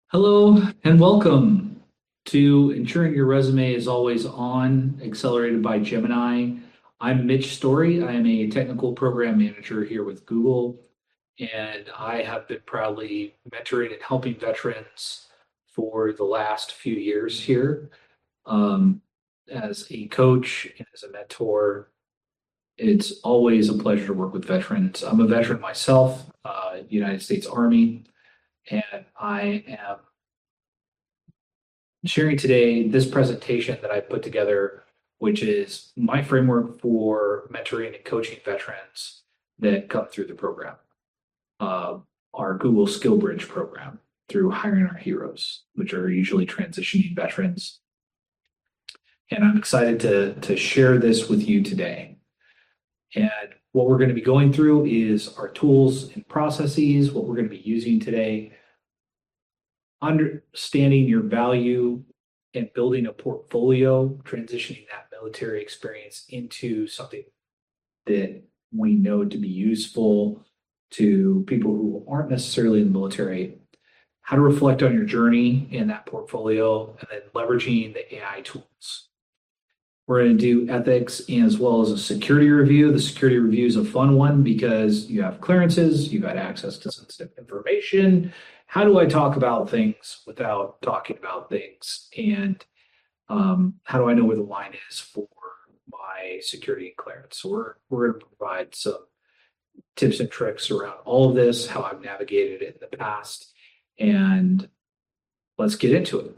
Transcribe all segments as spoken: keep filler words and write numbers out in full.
Hello and welcome to Ensuring Your Resume is Always On, accelerated by Gemini. I'm Mitch Story. I am a technical program manager here with Google, and I have been proudly mentoring and helping veterans for the last few years here. Um, as a coach and as a mentor, it's always a pleasure to work with veterans. I'm a veteran myself, uh, United States Army, and I am sharing today this presentation that I put together, which is my framework for mentoring and coaching veterans that come through the program, uh, our Google Skill Bridge program through Hiring Our Heroes, which are usually transitioning veterans. And I'm excited to, to share this with you today. And what we're going to be going through is our tools and processes, what we're going to be using today, understanding your value and building a portfolio, transitioning that military experience into something that we know to be useful to people who aren't necessarily in the military, how to reflect on your journey in that portfolio, and then leveraging the A I tools. We're going to do ethics as well as a security review. The security review is a fun one because you have clearances, you've got access to sensitive information. How do I talk about things without talking about things? And um, how do I know where the line is for my security and clearance? So we're, we're going to provide some tips and tricks around all of this, how I've navigated it in the past, and let's get into it.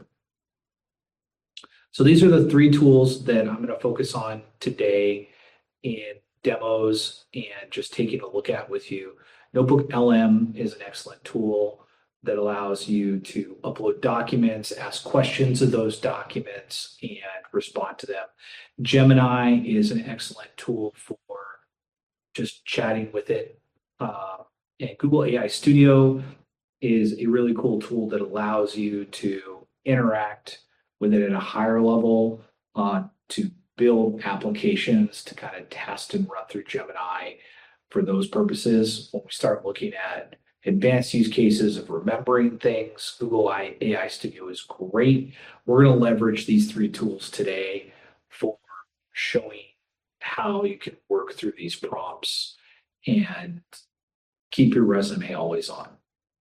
So these are the three tools that I'm going to focus on today in demos and just taking a look at with you. Notebook L M is an excellent tool that allows you to upload documents, ask questions of those documents, and respond to them. Gemini is an excellent tool for just chatting with it. Uh, and Google A I Studio is a really cool tool that allows you to interact with it at a higher level, uh, to build applications to kind of test and run through Gemini for those purposes. When we start looking at advanced use cases of remembering things, Google A I Studio is great. We're going to leverage these three tools today for showing how you can work through these prompts and keep your resume always on.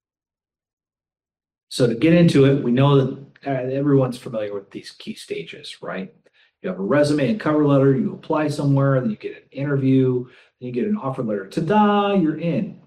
So to get into it, we know that uh, everyone's familiar with these key stages, right? You have a resume and cover letter, you apply somewhere, then you get an interview, then you get an offer letter. Ta-da, you're in.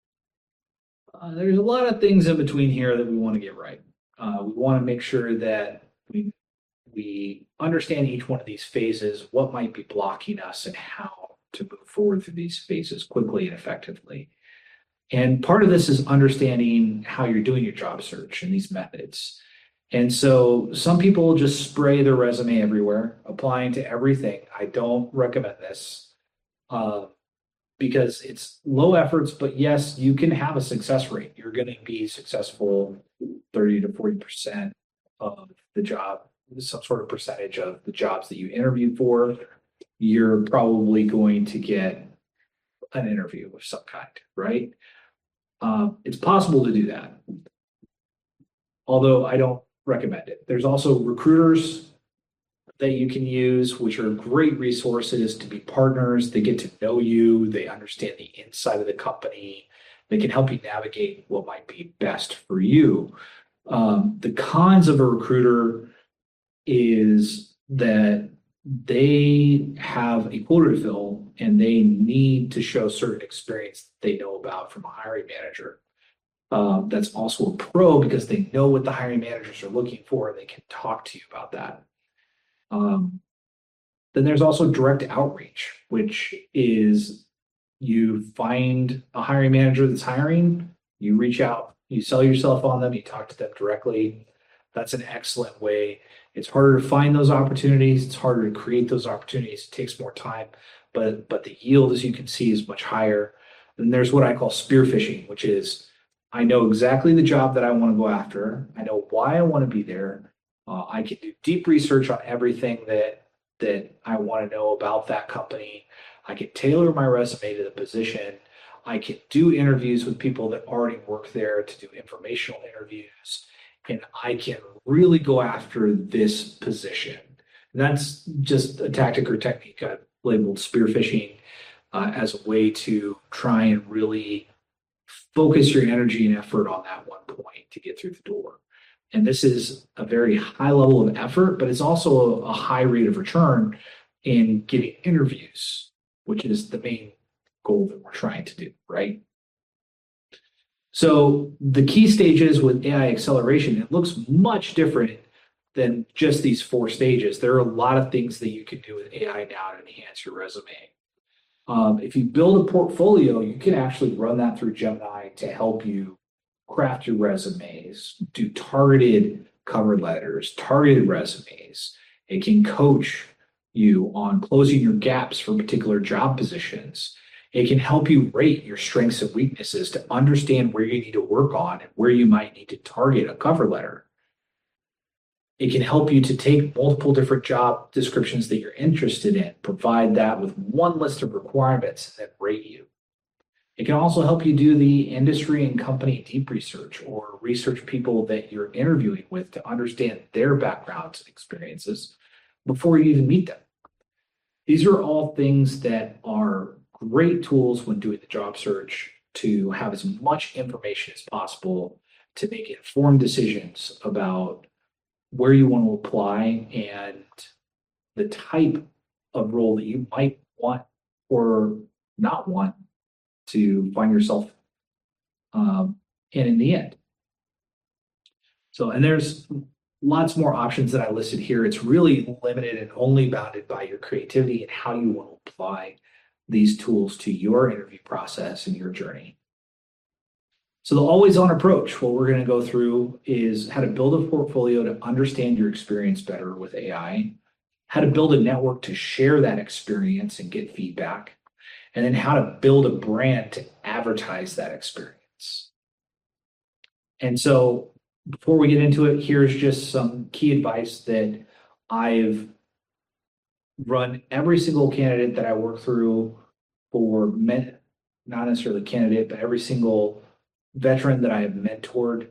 Uh, there's a lot of things in between here that we want to get right. Uh, we want to make sure that we we understand each one of these phases, what might be blocking us, and how to move forward through these phases quickly and effectively. And part of this is understanding how you're doing your job search and these methods. And so some people just spray their resume everywhere, applying to everything. I don't recommend this. Uh, because it's low efforts, but yes, you can have a success rate. You're going to be successful thirty to forty percent of the job, some sort of percentage of the jobs that you interviewed for. You're probably going to get an interview of some kind, right? Um, it's possible to do that, although I don't recommend it. There's also recruiters that you can use, which are great resources to be partners. They get to know you, they understand the inside of the company, they can help you navigate what might be best for you. Um, the cons of a recruiter is that they have a quota to fill and they need to show certain experience they know about from a hiring manager. Um, that's also a pro because they know what the hiring managers are looking for and they can talk to you about that. Um, then there's also direct outreach, which is you find a hiring manager that's hiring, you reach out, you sell yourself on them, you talk to them directly. That's an excellent way. It's harder to find those opportunities. It's harder to create those opportunities. It takes more time, but but the yield, as you can see, is much higher. Then there's what I call spear phishing, which is I know exactly the job that I want to go after. I know why I want to be there. Uh, I can do deep research on everything that that I want to know about that company. I can tailor my resume to the position. I can do interviews with people that already work there to do informational interviews. and I can really go after this position. And that's just a tactic or technique I've labeled spearfishing uh, as a way to try and really focus your energy and effort on that one point to get through the door. And this is a very high level of effort, but it's also a, a high rate of return in getting interviews, which is the main goal that we're trying to do, right? So the key stages with A I acceleration, it looks much different than just these four stages. There are a lot of things that you can do with A I now to enhance your resume. Um, if you build a portfolio, you can actually run that through Gemini to help you craft your resumes, do targeted cover letters, targeted resumes. It can coach you on closing your gaps for particular job positions. It can help you rate your strengths and weaknesses to understand where you need to work on and where you might need to target a cover letter. It can help you to take multiple different job descriptions that you're interested in, provide that with one list of requirements, and then rate you. It can also help you do the industry and company deep research or research people that you're interviewing with to understand their backgrounds and experiences before you even meet them. These are all things that are great tools when doing the job search to have as much information as possible to make informed decisions about where you want to apply and the type of role that you might want or not want to find yourself um, in in the end. So, and there's lots more options that I listed here. It's really limited and only bounded by your creativity and how you want to apply these tools to your interview process and your journey. So the always-on approach, what we're going to go through is how to build a portfolio to understand your experience better with A I, how to build a network to share that experience and get feedback, and then how to build a brand to advertise that experience. And so before we get into it, here's just some key advice that I've run every single candidate that I work through for men, not necessarily candidate, but every single veteran that I have mentored.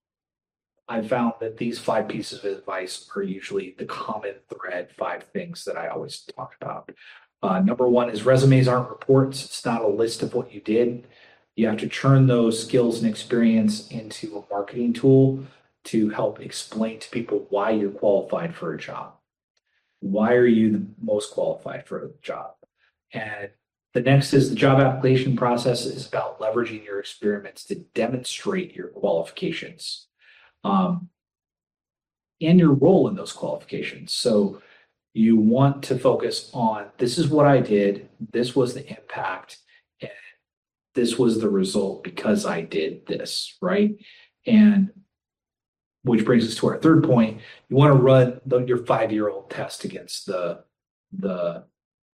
I found that these five pieces of advice are usually the common thread, five things that I always talk about. Uh, number one is resumes aren't reports. It's not a list of what you did. You have to turn those skills and experience into a marketing tool to help explain to people why you're qualified for a job. Why are you the most qualified for a job? And the next is the job application process is about leveraging your experiments to demonstrate your qualifications um, and your role in those qualifications. So you want to focus on, this is what I did, this was the impact, and this was the result because I did this, right? And which brings us to our third point. You want to run the, your five-year-old test against the, the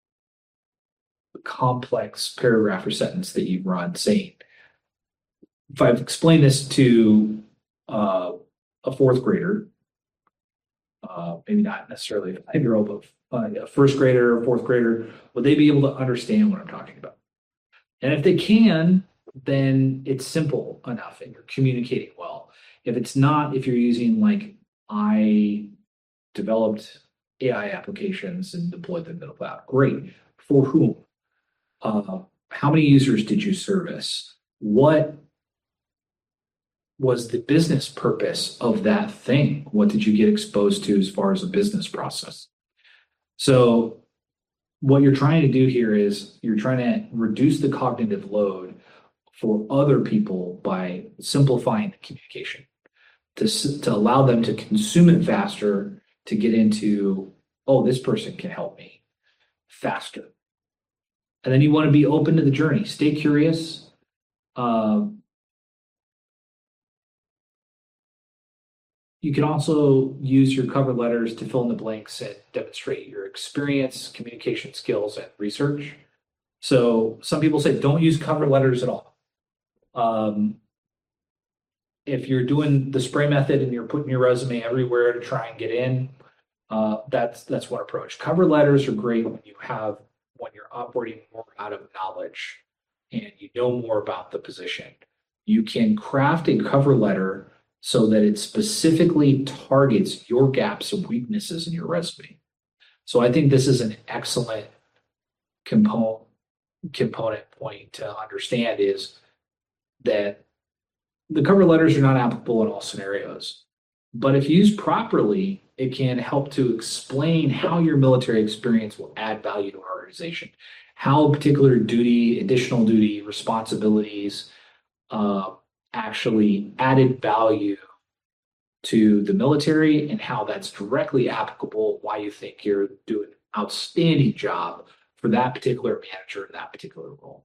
complex paragraph or sentence that you've run, saying, if I've explained this to uh, a fourth grader, uh, maybe not necessarily a five-year-old, but uh, a first grader or fourth grader, would they be able to understand what I'm talking about? And if they can, then it's simple enough and you're communicating well. If it's not, if you're using like, I developed A I applications and deployed them to the cloud, great. For whom? Uh, how many users did you service? What was the business purpose of that thing? What did you get exposed to as far as a business process? So what you're trying to do here is you're trying to reduce the cognitive load for other people by simplifying the communication to, to allow them to consume it faster, to get into, oh, this person can help me faster. And then you want to be open to the journey. Stay curious. Um, you can also use your cover letters to fill in the blanks and demonstrate your experience, communication skills, and research. So some people say don't use cover letters at all. Um, if you're doing the spray method and you're putting your resume everywhere to try and get in, uh, that's that's one approach. Cover letters are great when you have when you're operating more out of knowledge and you know more about the position. You can craft a cover letter so that it specifically targets your gaps and weaknesses in your resume. So I think this is an excellent component component point to understand is that the cover letters are not applicable in all scenarios. But if used properly, it can help to explain how your military experience will add value to an organization, how a particular duty, additional duty, responsibilities uh, actually added value to the military, and how that's directly applicable, why you think you're doing an outstanding job for that particular manager in that particular role.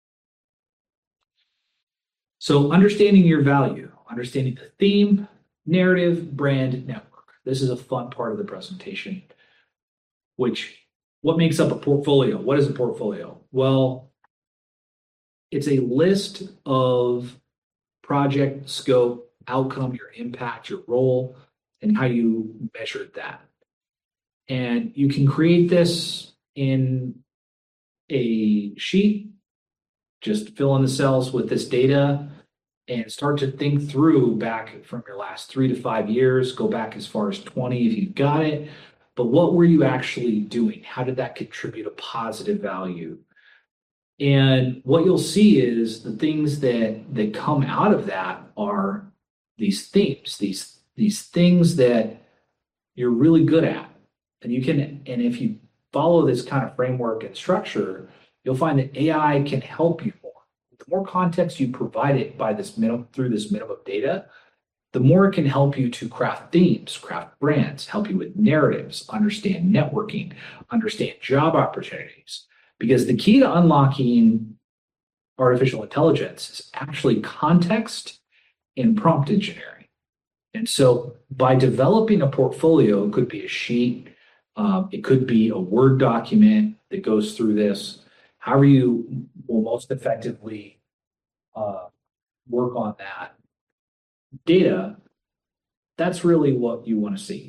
So understanding your value, understanding the theme, narrative, brand, network. This is a fun part of the presentation, which what makes up a portfolio? What is a portfolio? Well, it's a list of project scope, outcome, your impact, your role, and how you measured that. And you can create this in a sheet, just fill in the cells with this data and start to think through back from your last three to five years, go back as far as twenty if you've got it. But what were you actually doing? How did that contribute a positive value? And what you'll see is the things that that come out of that are these themes, these these things that you're really good at. And you can, and if you follow this kind of framework and structure, you'll find that A I can help you more. The more context you provide it by this minimum through this minimum data, the more it can help you to craft themes, craft brands, help you with narratives, understand networking, understand job opportunities. Because the key to unlocking artificial intelligence is actually context and prompt engineering. And so by developing a portfolio, it could be a sheet, um, it could be a Word document that goes through this, however you will most effectively uh, work on that data, that's really what you want to see,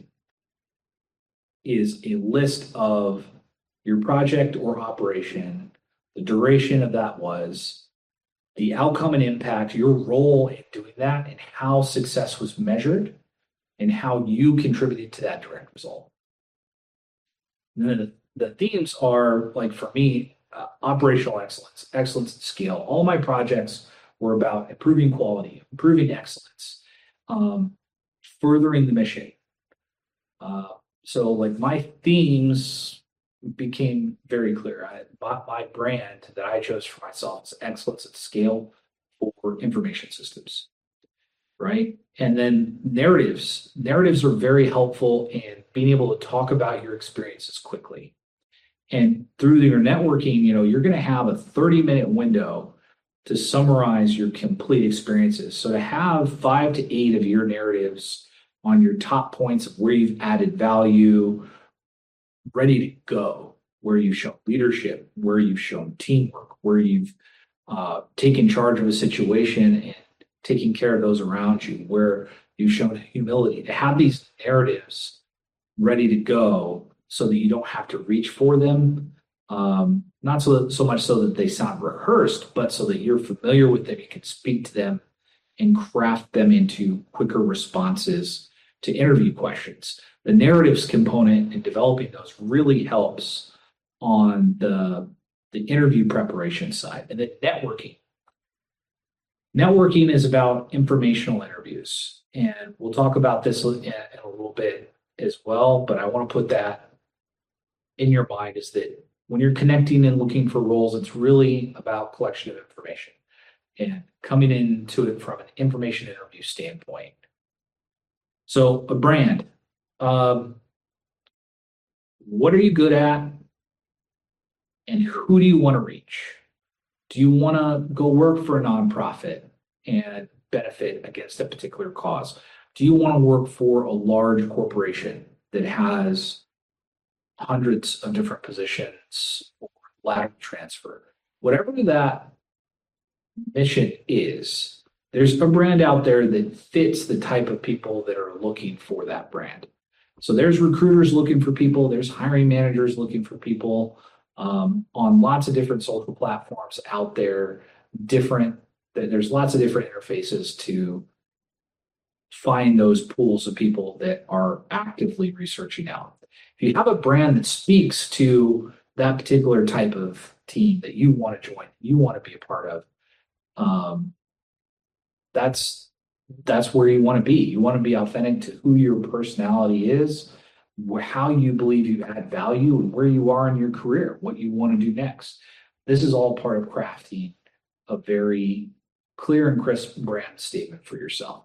is a list of your project or operation, the duration of that was, the outcome and impact, your role in doing that, and how success was measured, and how you contributed to that direct result. And then the, the themes are, like for me, uh, operational excellence, excellence at scale. All my projects were about improving quality, improving excellence, um, furthering the mission. Uh, so like my themes became very clear. I bought my brand that I chose for myself is excellence at scale for information systems, right? And then narratives. Narratives are very helpful in being able to talk about your experiences quickly. And through your networking, you know, you're going to have a thirty minute window to summarize your complete experiences. So to have five to eight of your narratives on your top points of where you've added value, ready to go, where you've shown leadership, where you've shown teamwork, where you've uh, taken charge of a situation and taking care of those around you, where you've shown humility, to have these narratives ready to go so that you don't have to reach for them. Um, not so, that, so much so that they sound rehearsed, but so that you're familiar with them, you can speak to them and craft them into quicker responses to interview questions. The narratives component in developing those really helps on the, the interview preparation side. And then networking. Networking is about informational interviews. And we'll talk about this in, in a little bit as well, but I want to put that in your mind is that when you're connecting and looking for roles, it's really about collection of information and coming into it from an information interview standpoint. So a brand. Um, what are you good at? And who do you want to reach? Do you want to go work for a nonprofit and benefit against a particular cause? Do you want to work for a large corporation that has hundreds of different positions or lateral transfer? Whatever that mission is, there's a brand out there that fits the type of people that are looking for that brand. So there's recruiters looking for people, there's hiring managers looking for people um, on lots of different social platforms out there, different, there's lots of different interfaces to find those pools of people that are actively researching out. If you have a brand that speaks to that particular type of team that you want to join, you want to be a part of, um, that's that's where you want to be. You want to be authentic to who your personality is, how you believe you add value, and where you are in your career, what you want to do next. This is all part of crafting a very clear and crisp brand statement for yourself.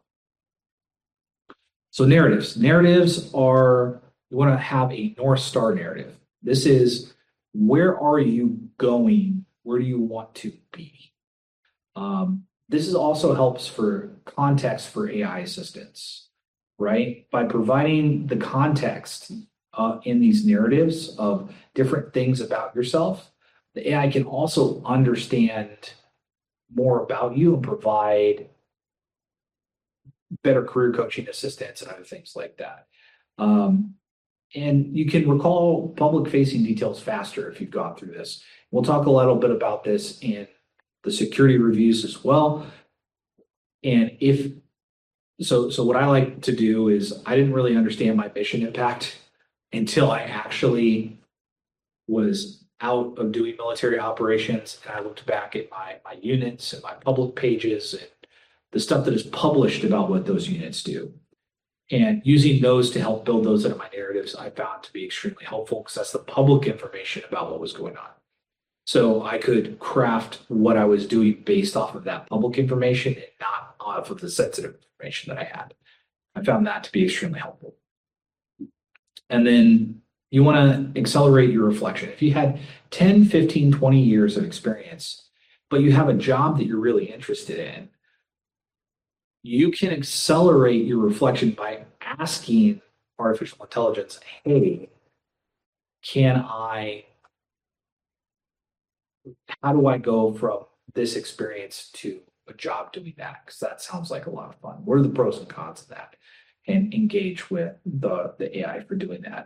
So narratives. Narratives are, you want to have a North Star narrative. This is, where are you going? Where do you want to be? Um, this is also helps for context for A I assistants, right? By providing the context uh, in these narratives of different things about yourself, the A I can also understand more about you and provide better career coaching assistance and other things like that. Um, and you can recall public-facing details faster if you've gone through this. We'll talk a little bit about this in the security reviews as well. And if so, so what I like to do is, I didn't really understand my mission impact until I actually was out of doing military operations, and I looked back at my my units and my public pages and the stuff that is published about what those units do. And using those to help build those into my narratives, I found to be extremely helpful, because that's the public information about what was going on. So I could craft what I was doing based off of that public information and not off of the sensitive information that I had. I found that to be extremely helpful. And then you want to accelerate your reflection. If you had ten, fifteen, twenty years of experience, but you have a job that you're really interested in, you can accelerate your reflection by asking artificial intelligence, hey, can I, how do I go from this experience to a job doing that? Because that sounds like a lot of fun. What are the pros and cons of that? And engage with the, the A I for doing that.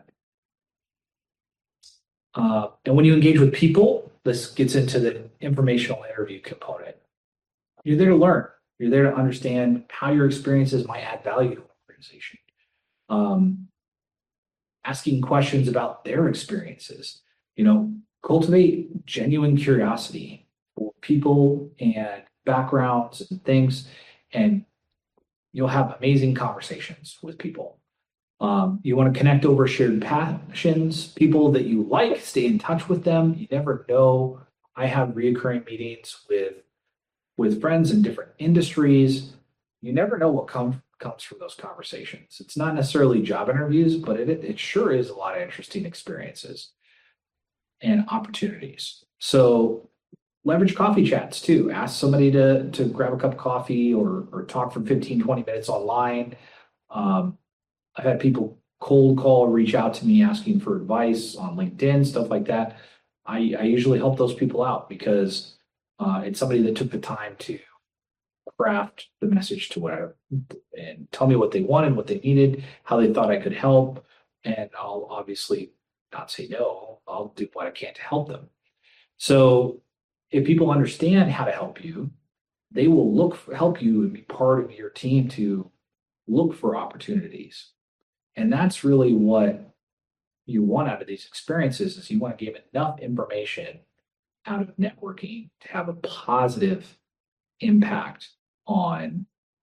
Uh, and when you engage with people, this gets into the informational interview component. You're there to learn. You're there to understand how your experiences might add value to an organization. Um, asking questions about their experiences. You know, cultivate genuine curiosity for people and backgrounds and things, and you'll have amazing conversations with people. Um, you want to connect over shared passions, people that you like, stay in touch with them. You never know. I have reoccurring meetings with with friends in different industries. You never know what comes comes from those conversations. It's not necessarily job interviews, but it, it sure is a lot of interesting experiences and opportunities. So leverage coffee chats too. Ask somebody to, to grab a cup of coffee or, or talk for fifteen, twenty minutes online. Um, I've had people cold call, reach out to me asking for advice on LinkedIn, stuff like that. I, I usually help those people out because uh, it's somebody that took the time to craft the message to what I, and tell me what they wanted, what they needed, how they thought I could help. And I'll obviously not say no. I'll do what I can to help them. So if people understand how to help you, they will look for, help you and be part of your team to look for opportunities. And that's really what you want out of these experiences, is you want to give enough information out of networking to have a positive impact on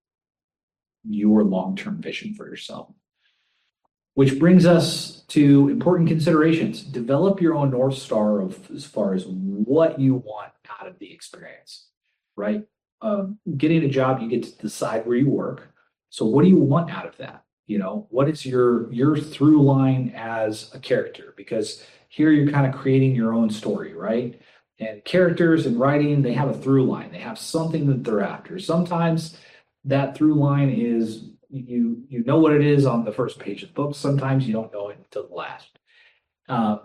your long-term vision for yourself. Which brings us to important considerations. Develop your own North Star of as far as what you want out of the experience, right? Um, getting a job, you get to decide where you work. So what do you want out of that? You know, what is your your through line as a character? Because here you're kind of creating your own story, right? And characters in writing, they have a through line. They have something that they're after. Sometimes that through line is you you know what it is on the first page of the book. Sometimes you don't know it until the last. Uh,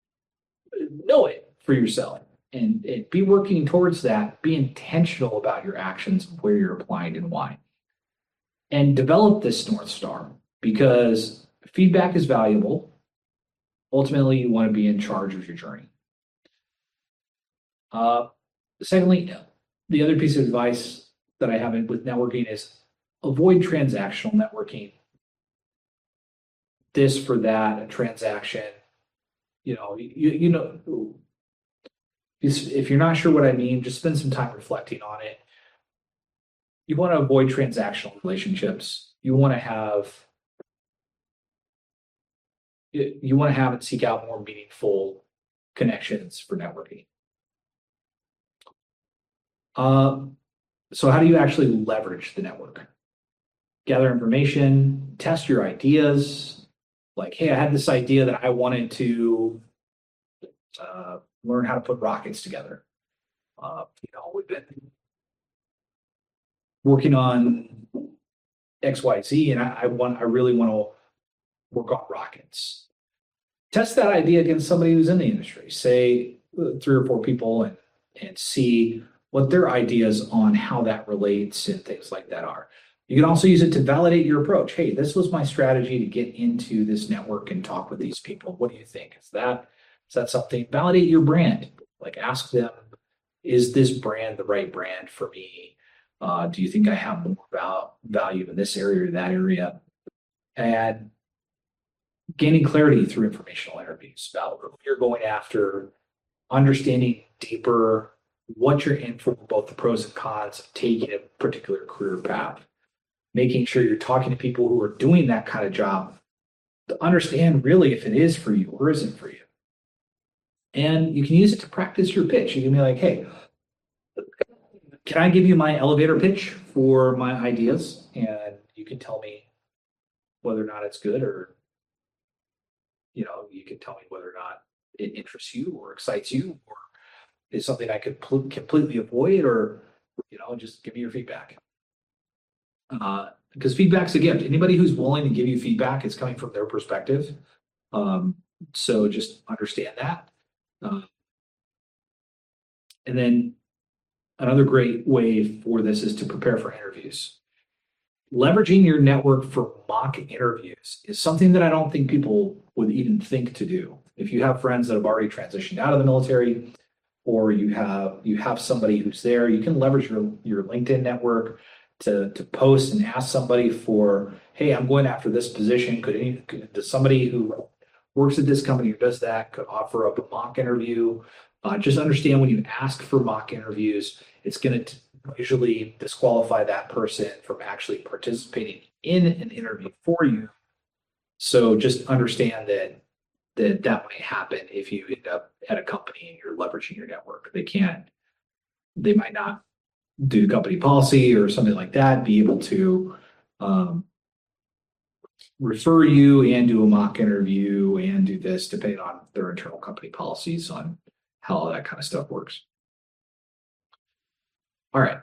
know it for yourself and, and be working towards that. Be intentional about your actions, where you're applying and why. And develop this North Star, because feedback is valuable. Ultimately, you want to be in charge of your journey. Uh, secondly, the other piece of advice that I have with networking is avoid transactional networking. This for that, a transaction. You know, you you know, if you're not sure what I mean, just spend some time reflecting on it. You want to avoid transactional relationships. You want to have you want to have and seek out more meaningful connections for networking. Um, so how do you actually leverage the network? Gather information, test your ideas. Like, hey, I had this idea that I wanted to uh, learn how to put rockets together. Uh, you know, we've been working on X Y Z, and I, I want, I really want to work on rockets. Test that idea against somebody who's in the industry, say uh, three or four people, and and see what their ideas on how that relates and things like that are. You can also use it to validate your approach. Hey, this was my strategy to get into this network and talk with these people. What do you think? Is that is that something? Validate your brand. Like, ask them, is this brand the right brand for me? Uh, do you think I have more val- value in this area or that area? And gaining clarity through informational interviews about who you're going after, understanding deeper what you're in for, both the pros and cons of taking a particular career path, making sure you're talking to people who are doing that kind of job to understand really if it is for you or isn't for you. And you can use it to practice your pitch. You can be like, hey, can I give you my elevator pitch for my ideas? And you can tell me whether or not it's good, or, you know, you can tell me whether or not it interests you or excites you, or is something I could pl- completely avoid, or, you know, just give me your feedback. Uh, because feedback's a gift. Anybody who's willing to give you feedback is coming from their perspective. Um, so just understand that. Uh, and then another great way for this is to prepare for interviews. Leveraging your network for mock interviews is something that I don't think people would even think to do. If you have friends that have already transitioned out of the military, or you have you have somebody who's there, you can leverage your, your LinkedIn network to, to post and ask somebody for, hey, I'm going after this position. Could any could, does somebody who works at this company or does that could offer up a mock interview? Uh, just understand, when you ask for mock interviews, it's going to usually disqualify that person from actually participating in an interview for you. So just understand that that that might happen if you end up at a company and you're leveraging your network. They can't, they might not do company policy or something like that, be able to um, refer you and do a mock interview and do this, depending on their internal company policies on how all that kind of stuff works. All right.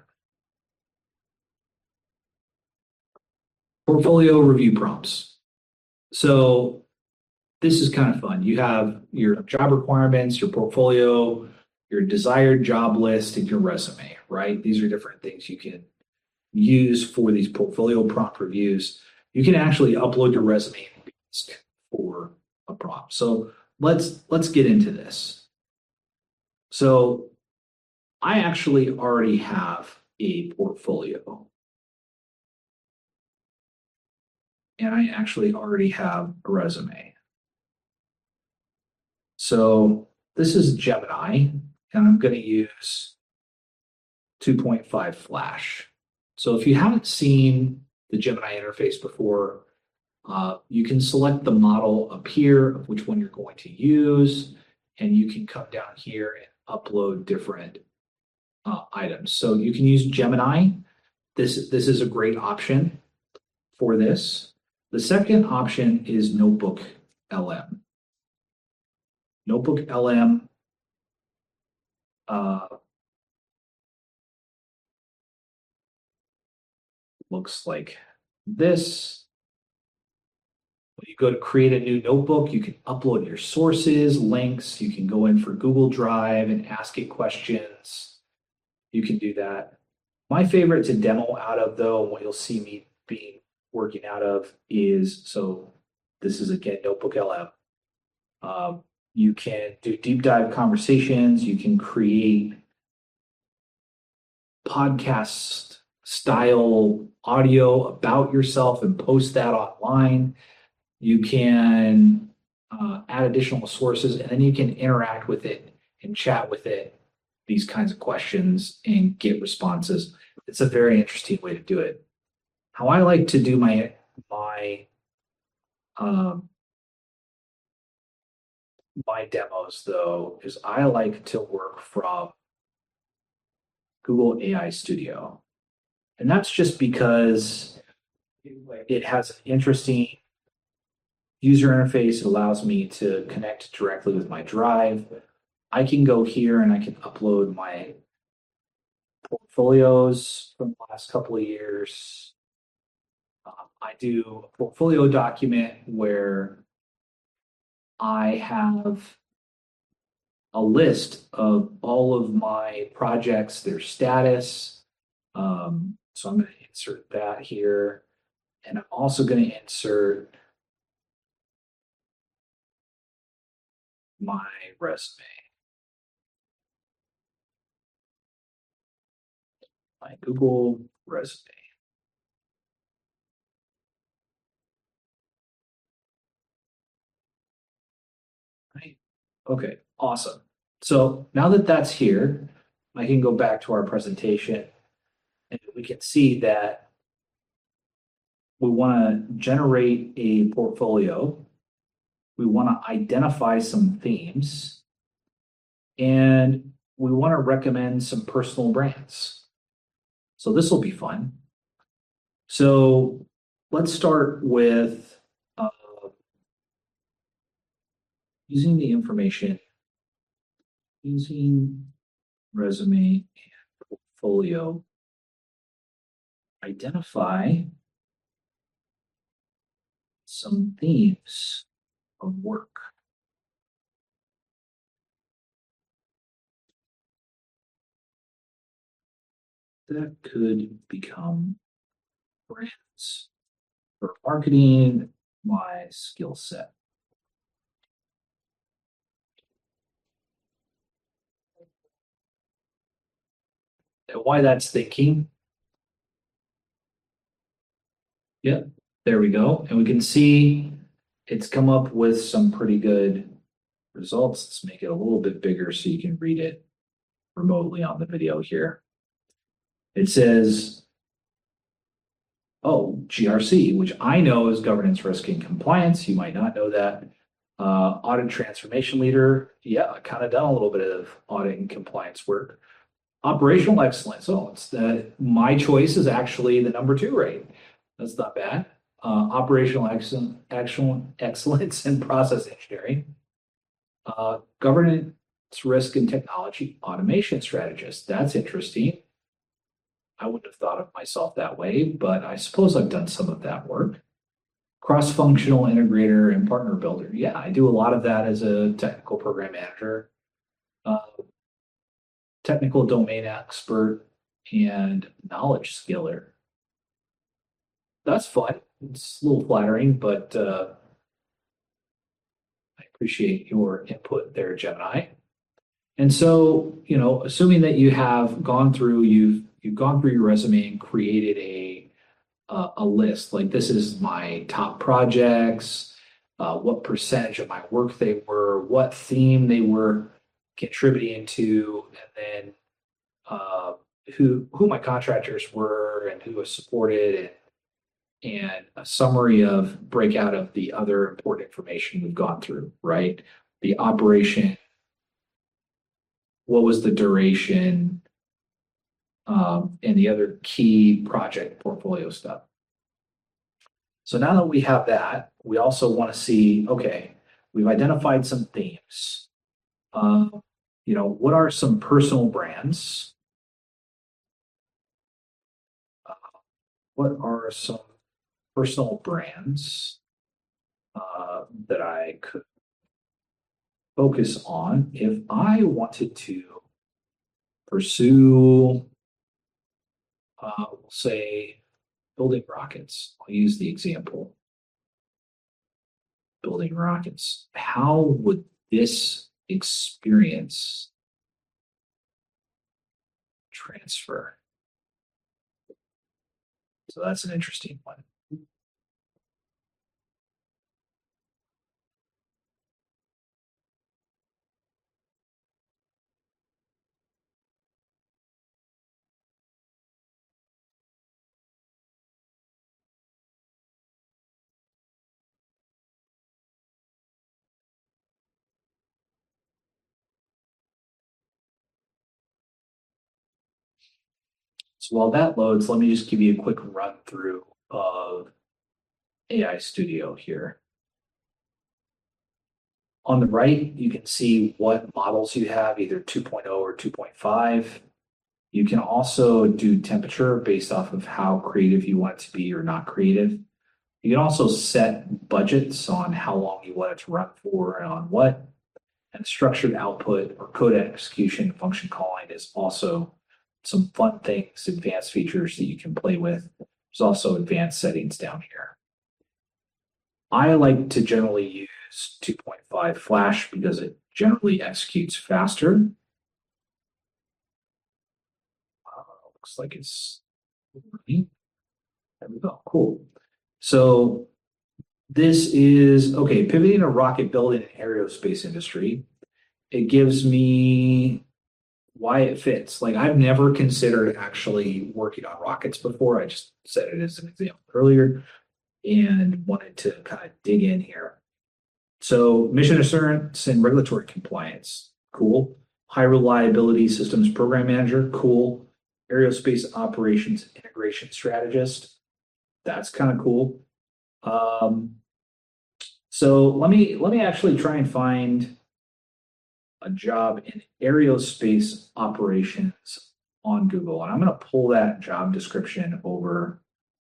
Portfolio review prompts. So this is kind of fun. You have your job requirements, your portfolio, your desired job list, and your resume, right? These are different things you can use for these portfolio prompt reviews. You can actually upload your resume for a prompt. So let's let's get into this. So I actually already have a portfolio. And I actually already have a resume. So this is Gemini, and I'm going to use two point five Flash. So if you haven't seen the Gemini interface before, uh, you can select the model up here of which one you're going to use, and you can come down here and upload different uh, items. So you can use Gemini. This, this is a great option for this. The second option is Notebook L M. Notebook L M uh, looks like this. When you go to create a new notebook, you can upload your sources, links. You can go in for Google Drive and ask it questions. You can do that. My favorite to demo out of, though, and what you'll see me being working out of is, so this is again Notebook L M. Um, you can do deep dive conversations. You can create podcast style audio about yourself and post that online. You can uh, add additional sources, and then you can interact with it and chat with it, these kinds of questions, and get responses. It's a very interesting way to do it. How I like to do my my um, my demos though is I like to work from Google A I Studio, and that's just because it has an interesting user interface. It allows me to connect directly with my Drive. I can go here and I can upload my portfolios from the last couple of years. Um, I do a portfolio document where I have a list of all of my projects, their status. Um, so I'm going to insert that here. And I'm also going to insert my resume, my Google resume. Right. Okay, awesome. So now that that's here, I can go back to our presentation and we can see that we want to generate a portfolio. We want to identify some themes, and we want to recommend some personal brands. So this will be fun. So let's start with uh, using the information, using resume and portfolio, identify some themes of work. That could become brands for marketing my skill set. And why that's thinking. Yep, there we go. And we can see it's come up with some pretty good results. Let's make it a little bit bigger so you can read it remotely on the video here. It says, oh, G R C, which I know is governance, risk, and compliance. You might not know that. Uh, audit transformation leader. Yeah, I kind of done a little bit of audit and compliance work. Operational excellence. Oh, it's the, my choice is actually the number two rate. That's not bad. Uh, operational excellence, excellent, excellence and process engineering. Uh, governance, risk, and technology automation strategist. That's interesting. I wouldn't have thought of myself that way, but I suppose I've done some of that work. Cross-functional integrator and partner builder. Yeah, I do a lot of that as a technical program manager, uh, technical domain expert, and knowledge skiller. That's fun. It's a little flattering, but uh, I appreciate your input there, Gemini. And so, you know, assuming that you have gone through, you've you've gone through your resume and created a uh, a list. Like this is my top projects, uh, what percentage of my work they were, what theme they were contributing to, and then uh, who who my contractors were and who was supported, and and a summary of breakout of the other important information we've gone through, right? The operation, what was the duration, um, and the other key project portfolio stuff. So now that we have that, we also want to see, okay, we've identified some themes. Uh, you know, what are some personal brands? Uh, what are some personal brands uh, that I could focus on if I wanted to pursue, uh, we'll say, building rockets? I'll use the example. Building rockets. How would this experience transfer? So that's an interesting one. So while that loads, let me just give you a quick run through of A I Studio here. On the right, you can see what models you have, either two point oh or two point five. You can also do temperature based off of how creative you want it to be or not creative. You can also set budgets on how long you want it to run for and on what. And structured output or code execution function calling is also some fun things, advanced features that you can play with. There's also advanced settings down here. I like to generally use two point five Flash because it generally executes faster. Uh, looks like it's working. There we go. Cool. So this is, okay, pivoting to rocket building and aerospace industry. It gives me why it fits. Like I've never considered actually working on rockets before. I just said it as an example earlier and wanted to kind of dig in here. So mission assurance and regulatory compliance, cool. High reliability systems program manager, cool. Aerospace operations integration strategist, that's kind of cool. Um, so let me let me actually try and find a job in aerospace operations on Google, and I'm going to pull that job description over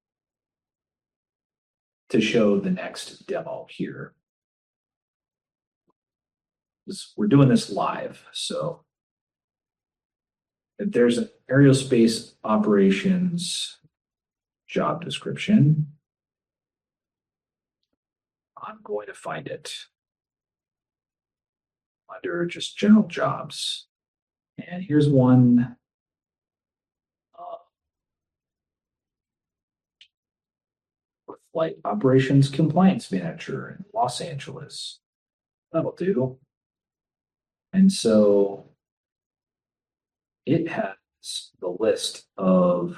to show the next demo here. We're doing this live, so if there's an aerospace operations job description, I'm going to find it under just general jobs. And here's one. Uh, Flight operations compliance manager in Los Angeles. That'll do. And so it has the list of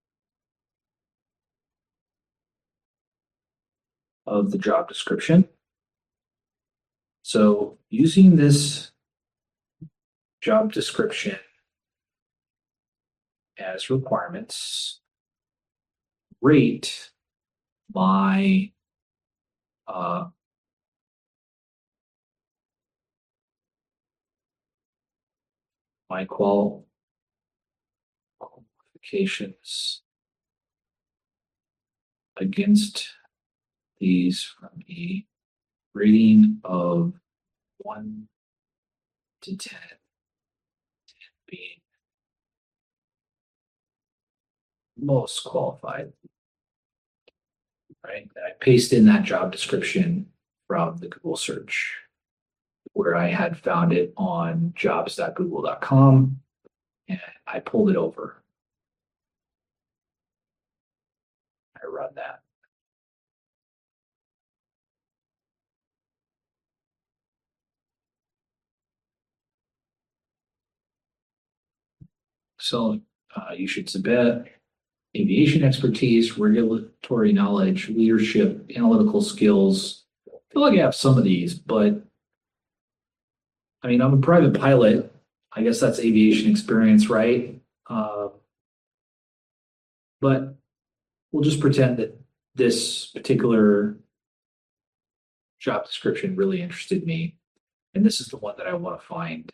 of the job description. So using this job description as requirements, rate my uh, my qual qualifications against these from a rating of one to ten, ten being most qualified. Right? I paste in that job description from the Google search where I had found it on jobs dot google dot com, and I pulled it over. I run that. So uh, you should submit aviation expertise, regulatory knowledge, leadership, analytical skills. I feel like I have some of these, but I mean, I'm a private pilot. I guess that's aviation experience, right? Uh, but we'll just pretend that this particular job description really interested me. And this is the one that I want to find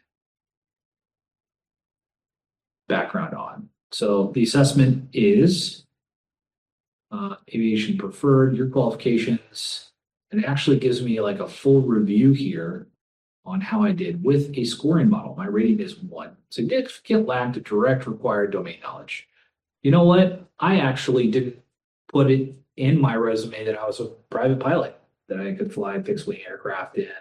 background on. So the assessment is uh, aviation preferred, your qualifications, and it actually gives me like a full review here on how I did with a scoring model. My rating is one. Significant lack of direct required domain knowledge. You know what? I actually didn't put it in my resume that I was a private pilot, that I could fly fixed wing aircraft and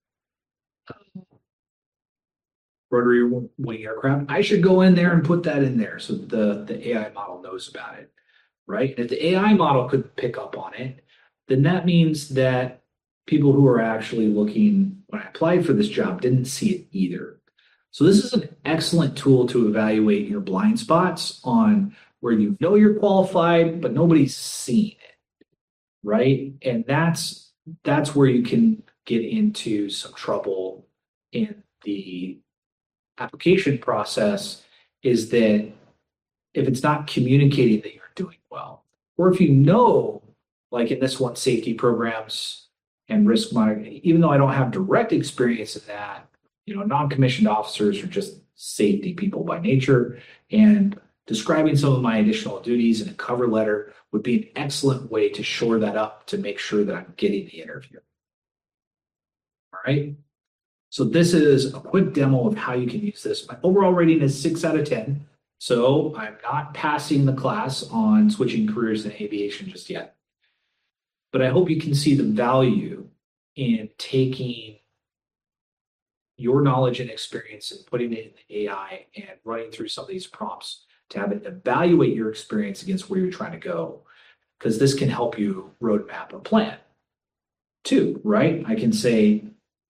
rotary wing aircraft. I should go in there and put that in there so the, the A I model knows about it. right? And if the A I model couldn't pick up on it, then that means that people who are actually looking when I applied for this job didn't see it either. So this is an excellent tool to evaluate your blind spots on where you know you're qualified, but nobody's seen it, right? And that's that's where you can get into some trouble in the application process, is that if it's not communicating that you're doing well, or if you know, like in this one, safety programs and risk monitoring, even though I don't have direct experience in that, you know, non-commissioned officers are just safety people by nature, and describing some of my additional duties in a cover letter would be an excellent way to shore that up to make sure that I'm getting the interview. All right. So this is a quick demo of how you can use this. My overall rating is six out of ten. So I'm not passing the class on switching careers in aviation just yet. But I hope you can see the value in taking your knowledge and experience and putting it in the A I and running through some of these prompts to have it evaluate your experience against where you're trying to go. Because this can help you roadmap a plan too, right? I can say,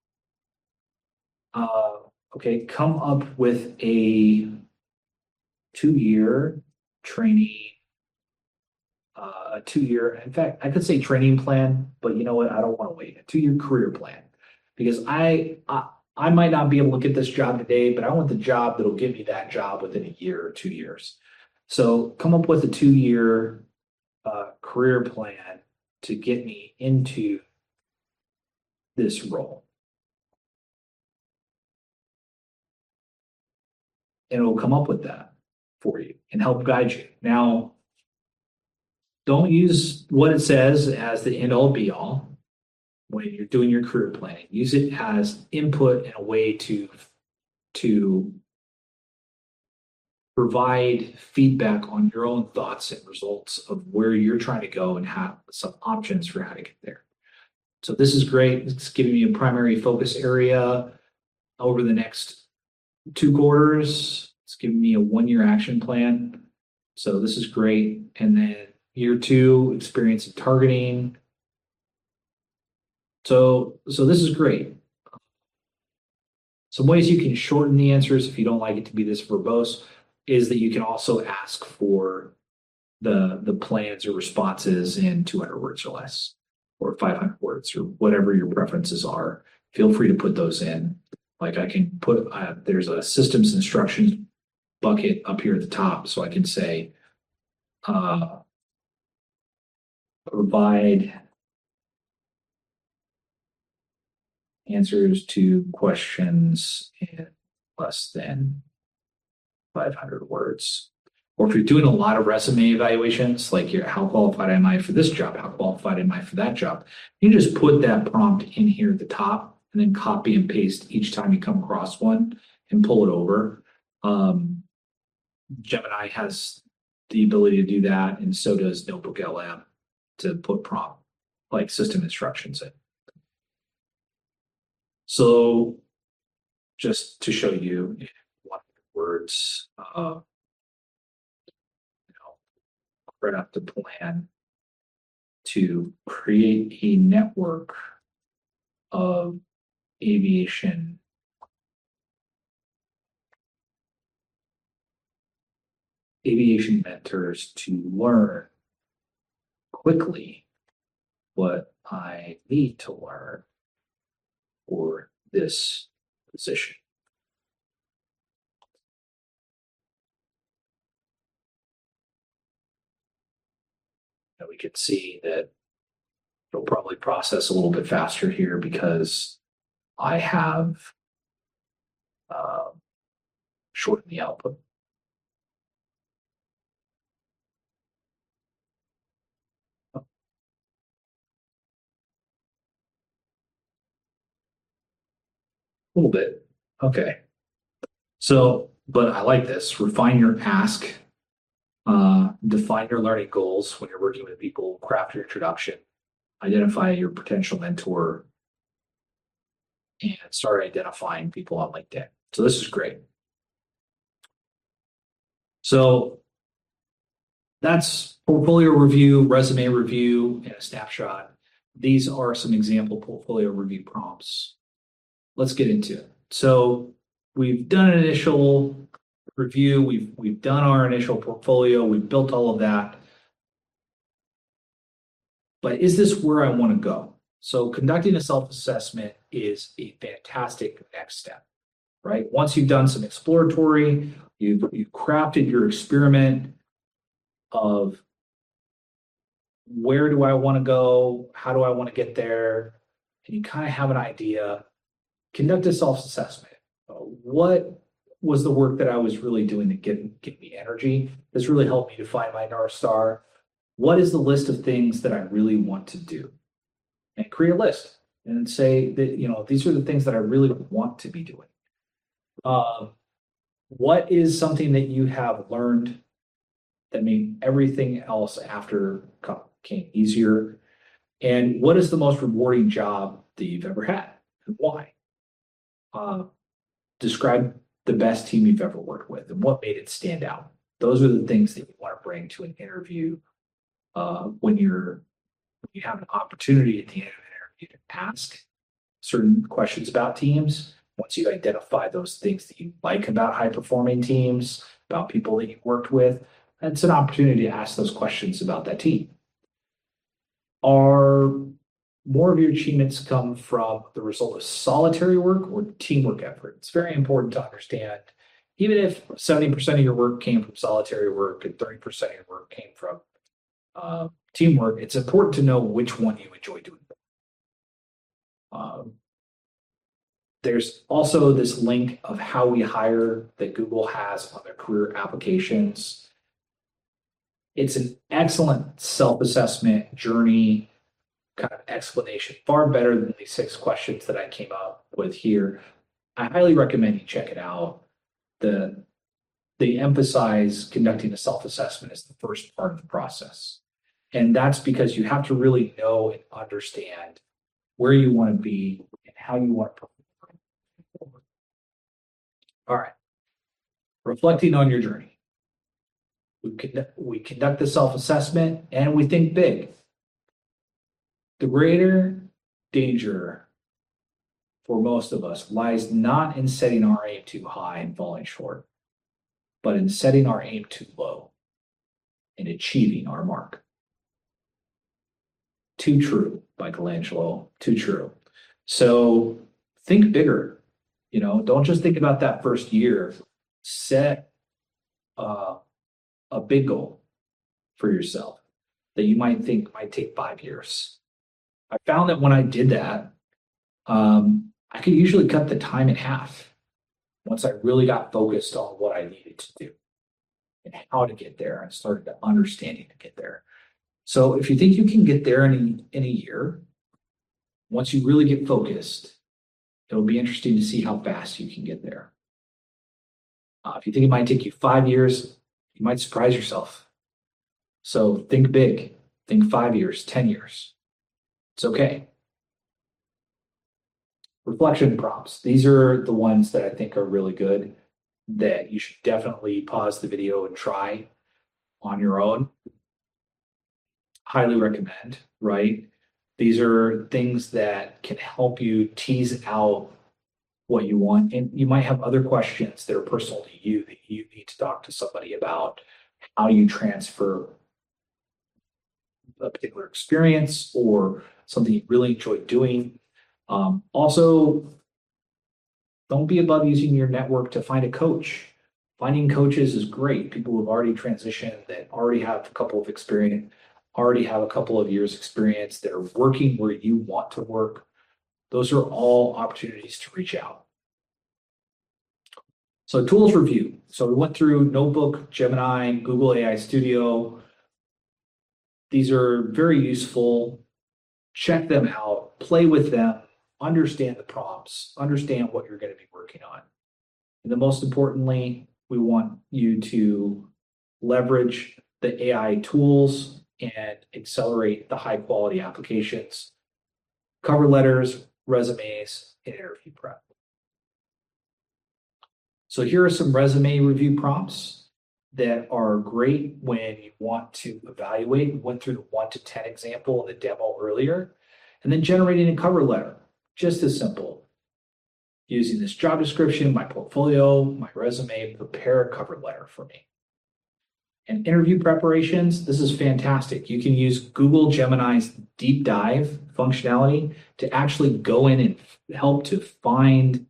uh, okay, come up with a two-year training, uh, a two-year, in fact, I could say training plan, but you know what? I don't want to wait. A two-year career plan, because I, I I might not be able to get this job today, but I want the job that'll give me that job within a year or two years. So come up with a two-year uh, career plan to get me into this role. And it will come up with that for you and help guide you. Now, don't use what it says as the end all be all when you're doing your career planning. Use it as input and a way to, to provide feedback on your own thoughts and results of where you're trying to go and have some options for how to get there. So this is great. It's giving me a primary focus area over the next two quarters. It's giving me a one-year action plan. So this is great. And then year two, experience in targeting. So, so this is great. Some ways you can shorten the answers if you don't like it to be this verbose is that you can also ask for the, the plans or responses in two hundred words or less, or five hundred words, or whatever your preferences are. Feel free to put those in. Like I can put, uh, there's a systems instructions bucket up here at the top. So I can say, uh, provide answers to questions in less than five hundred words. Or if you're doing a lot of resume evaluations, like you're, how qualified am I for this job? How qualified am I for that job? You can just put that prompt in here at the top and then copy and paste each time you come across one and pull it over. Um, Gemini has the ability to do that, and so does Notebook L M to put prompt, like system instructions in. So just to show you in one words, uh, you know, craft a plan to create a network of aviation aviation mentors to learn quickly what I need to learn for this position. And we can see that it'll probably process a little bit faster here because I have uh, shortened the output. A little bit. Okay. So, but I like this. Refine your ask. Uh, define your learning goals when you're working with people. Craft your introduction. Identify your potential mentor. And start identifying people on LinkedIn. So this is great. So that's portfolio review, resume review, and a snapshot. These are some example portfolio review prompts. Let's get into it. So we've done an initial review. We've we've done our initial portfolio. We've built all of that. But is this where I want to go? So conducting a self-assessment is a fantastic next step, right? Once you've done some exploratory, you've, you've crafted your experiment of where do I want to go? How do I want to get there? And you kind of have an idea. Conduct a self-assessment. What was the work that I was really doing to get, get me energy? This really helped me to find my North Star. What is the list of things that I really want to do? And create a list and say that, you know, these are the things that I really want to be doing. Um, what is something that you have learned that made everything else after came easier? And what is the most rewarding job that you've ever had and why? Uh, describe the best team you've ever worked with and what made it stand out. Those are the things that you want to bring to an interview uh, when you're when you have an opportunity at the end of an interview to ask certain questions about teams. Once you identify those things that you like about high performing teams, about people that you've worked with, it's an opportunity to ask those questions about that team. Are more of your achievements come from the result of solitary work or teamwork effort? It's very important to understand, even if seventy percent of your work came from solitary work and thirty percent of your work came from uh, teamwork, it's important to know which one you enjoy doing. Um, there's also this link of how we hire that Google has on their career applications. It's an excellent self-assessment journey kind of explanation, far better than the six questions that I came up with here. I highly recommend you check it out. The, they emphasize conducting a self-assessment as the first part of the process. And that's because you have to really know and understand where you want to be and how you want to perform. All right. Reflecting on your journey. We conduct, we conduct the self-assessment and we think big. The greater danger for most of us lies not in setting our aim too high and falling short, but in setting our aim too low and achieving our mark. Too true, Michelangelo, too true. So think bigger, you know, don't just think about that first year. Set uh, a big goal for yourself that you might think might take five years. I found that when I did that, um, I could usually cut the time in half once I really got focused on what I needed to do and how to get there and started to understanding to get there. So if you think you can get there in a, in a year, once you really get focused, it'll be interesting to see how fast you can get there. Uh, if you think it might take you five years, you might surprise yourself. So think big, think five years, ten years. It's okay. Reflection prompts. These are the ones that I think are really good that you should definitely pause the video and try on your own. Highly recommend, right? These are things that can help you tease out what you want. And you might have other questions that are personal to you that you need to talk to somebody about. How do you transfer a particular experience or something you really enjoy doing? Um, also, don't be above using your network to find a coach. Finding coaches is great. People who have already transitioned, that already have a couple of experience, already have a couple of years experience, that are working where you want to work. Those are all opportunities to reach out. So tools review. So we went through Notebook, Gemini, Google A I Studio. These are very useful. Check them out, play with them, understand the prompts, understand what you're going to be working on. And then most importantly, we want you to leverage the A I tools and accelerate the high quality applications, cover letters, resumes, and interview prep. So here are some resume review prompts. that are great when you want to evaluate. We went through the one to ten example in the demo earlier, and then generating a cover letter, just as simple. Using this job description, my portfolio, my resume, prepare a cover letter for me. And interview preparations, this is fantastic. You can use Google Gemini's deep dive functionality to actually go in and help to find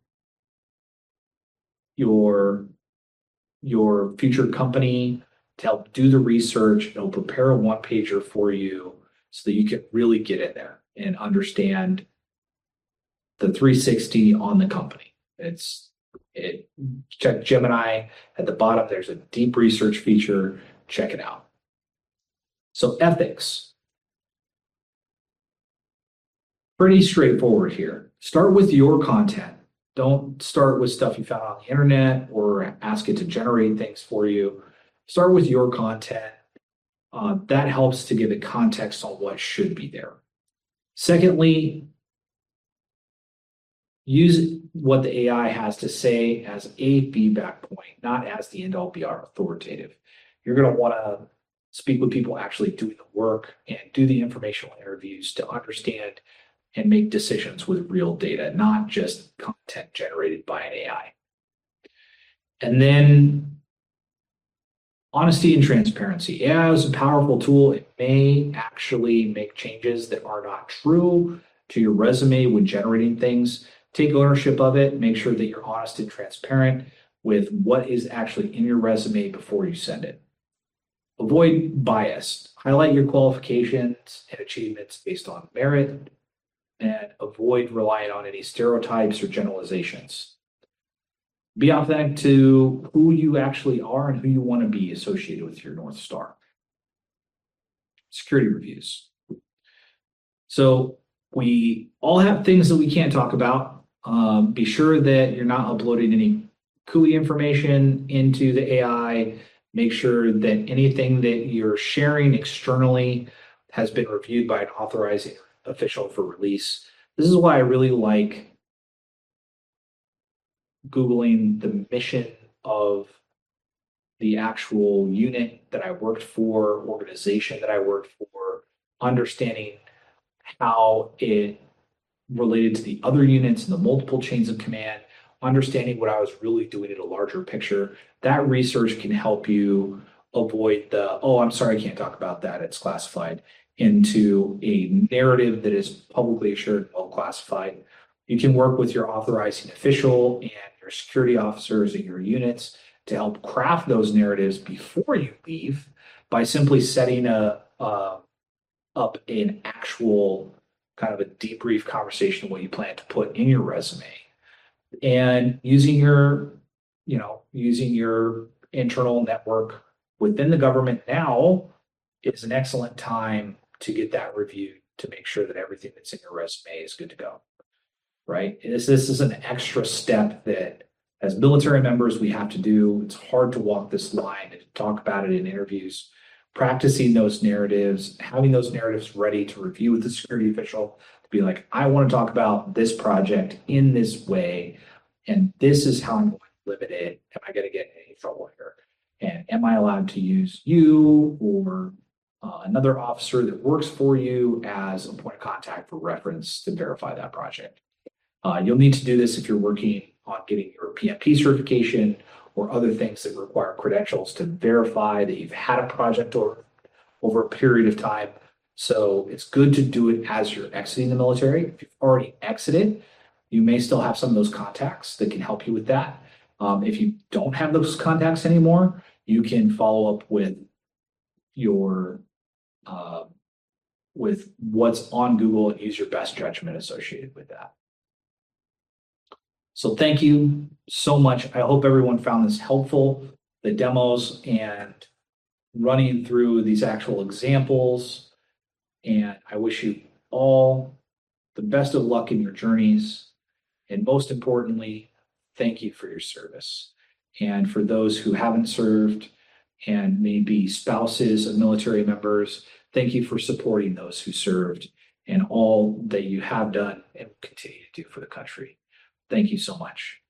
your, your future company, to help do the research. It'll prepare a one pager for you so that you can really get in there and understand the three sixty on the company. It's it check Gemini at the bottom. There's a deep research feature. Check it out. So ethics. Pretty straightforward here. Start with your content. Don't start with stuff you found on the internet or ask it to generate things for you. Start with your content. Uh, that helps to give it context on what should be there. Secondly, use what the A I has to say as a feedback point, not as the end all be all authoritative. You're going to want to speak with people actually doing the work and do the informational interviews to understand and make decisions with real data, not just content generated by an A I. And then honesty and transparency. A I is a powerful tool. It may actually make changes that are not true to your resume when generating things. Take ownership of it. Make sure that you're honest and transparent with what is actually in your resume before you send it. Avoid bias. Highlight your qualifications and achievements based on merit, and avoid relying on any stereotypes or generalizations. Be authentic to who you actually are and who you want to be associated with your North Star. Security reviews. So we all have things that we can't talk about. Um, be sure that you're not uploading any C U I information into the A I. Make sure that anything that you're sharing externally has been reviewed by an authorizing official for release. This is why I really like Googling the mission of the actual unit that I worked for, organization that I worked for, understanding how it related to the other units and the multiple chains of command, understanding what I was really doing in a larger picture. That research can help you avoid the, oh, I'm sorry, I can't talk about that, it's classified, into a narrative that is publicly assured, well classified. You can work with your authorizing official and your security officers and your units to help craft those narratives before you leave by simply setting a, uh, up an actual kind of a debrief conversation of what you plan to put in your resume. And using your, you know, using your internal network within the government now is an excellent time to get that reviewed to make sure that everything that's in your resume is good to go, right? This, this is an extra step that as military members we have to do. It's hard to walk this line and to talk about it in interviews. Practicing those narratives, having those narratives ready to review with the security official, to be like, I want to talk about this project in this way, and this is how I'm going to limit it. Am I going to get in any trouble here? And am I allowed to use you or uh, another officer that works for you as a point of contact for reference to verify that project? Uh, you'll need to do this if you're working on getting your P M P certification or other things that require credentials to verify that you've had a project or over a period of time. So it's good to do it as you're exiting the military. If you've already exited, you may still have some of those contacts that can help you with that. Um, if you don't have those contacts anymore, you can follow up with your uh, with what's on Google and use your best judgment associated with that. So thank you so much. I hope everyone found this helpful, the demos and running through these actual examples. And I wish you all the best of luck in your journeys. And most importantly, thank you for your service. And for those who haven't served and maybe spouses of military members, thank you for supporting those who served and all that you have done and continue to do for the country. Thank you so much.